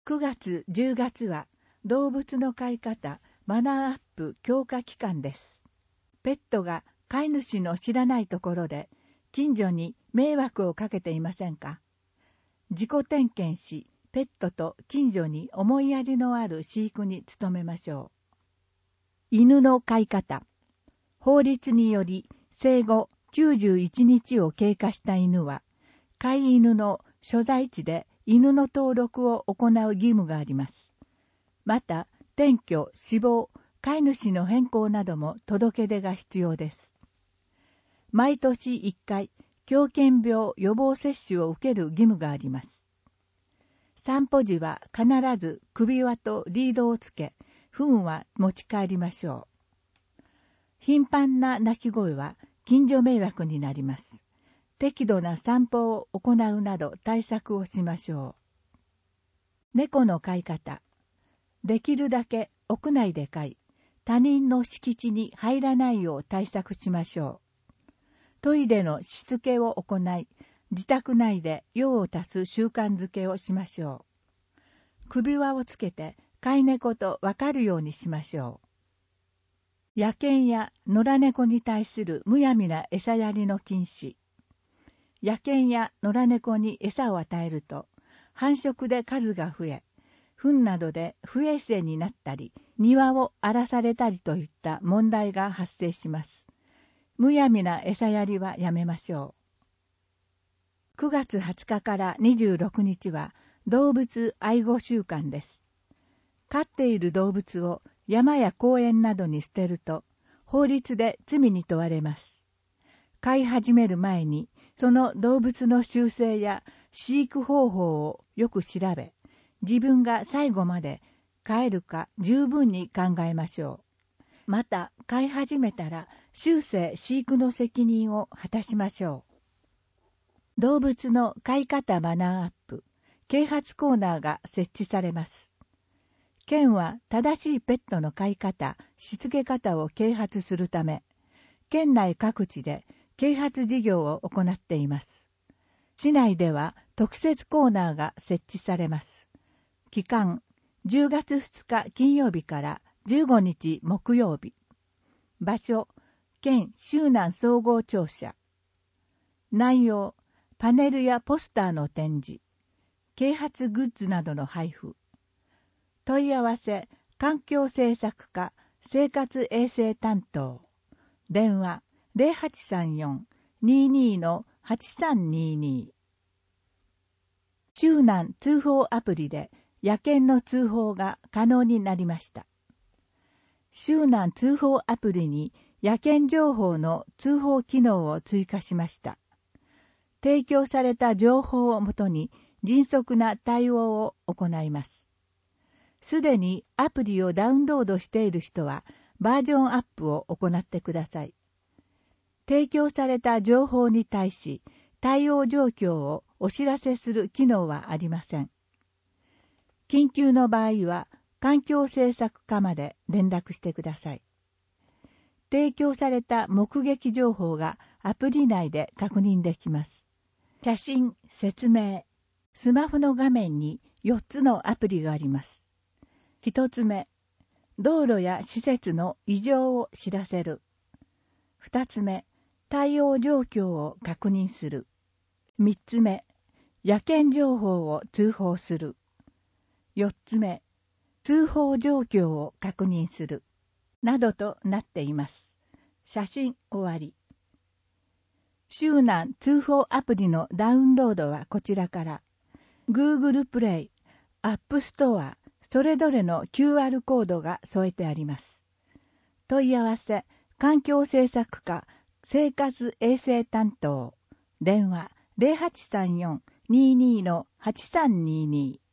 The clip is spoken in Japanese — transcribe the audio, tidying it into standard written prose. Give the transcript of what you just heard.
9月、10月は動物の飼い方、マナーアップ強化期間です。ペットが飼い主の知らないところで近所に迷惑をかけていませんか？自己点検し、ペットと近所に思いやりのある飼育に努めましょう。犬の飼い方。法律により生後91日を経過した犬は、飼い犬の所在地で犬の登録を行う義務があります。また、転居、死亡、飼い主の変更なども届け出が必要です。毎年1回、狂犬病予防接種を受ける義務があります。散歩時は必ず首輪とリードをつけ、糞は持ち帰りましょう。頻繁な鳴き声は近所迷惑になります。適度な散歩を行うなど対策をしましょう。猫の飼い方。できるだけ屋内で飼い、他人の敷地に入らないよう対策しましょう。トイレのしつけを行い、自宅内で用を足す習慣づけをしましょう。首輪をつけて飼い猫とわかるようにしましょう。野犬や野良猫に対するむやみな餌やりの禁止。野犬や野良猫に餌を与えると、繁殖で数が増え、糞などで不衛生になったり、庭を荒らされたりといった問題が発生します。むやみな餌やりはやめましょう。9月20日から26日は動物愛護週間です。飼っている動物を山や公園などに捨てると、法律で罪に問われます。飼い始める前に、その動物の習性や飼育方法をよく調べ、自分が最後まで飼えるか十分に考えましょう。また、飼い始めたら終生飼育の責任を果たしましょう。動物の飼い方マナーアップ、啓発コーナーが設置されます。県は正しいペットの飼い方、しつけ方を啓発するため、県内各地で啓発事業を行っています。市内では特設コーナーが設置されます。期間、10月2日金曜日から15日木曜日。場所、県周南総合庁舎。内容、パネルやポスターの展示、啓発グッズなどの配布。問い合わせ、環境政策課生活衛生担当。電話、0834-22-8322。周南通報アプリで野犬の通報が可能になりました。周南通報アプリに野犬情報の通報機能を追加しました。提供された情報をもとに迅速な対応を行います。すでにアプリをダウンロードしている人はバージョンアップを行ってください。提供された情報に対し対応状況をお知らせする機能はありません。緊急の場合は環境政策課まで連絡してください。提供された目撃情報がアプリ内で確認できます。写真、説明。スマホの画面に4つのアプリがあります。1つ目、道路や施設の異常を知らせる。2つ目、対応状況を確認する。3つ目、野犬情報を通報する。4つ目、通報状況を確認する。などとなっています。写真終わり。周南通報アプリのダウンロードはこちらから、Google プレイ、App Store、それぞれの QR コードが添えてあります。問い合わせ、環境政策課生活衛生担当。電話、0834-22-8322。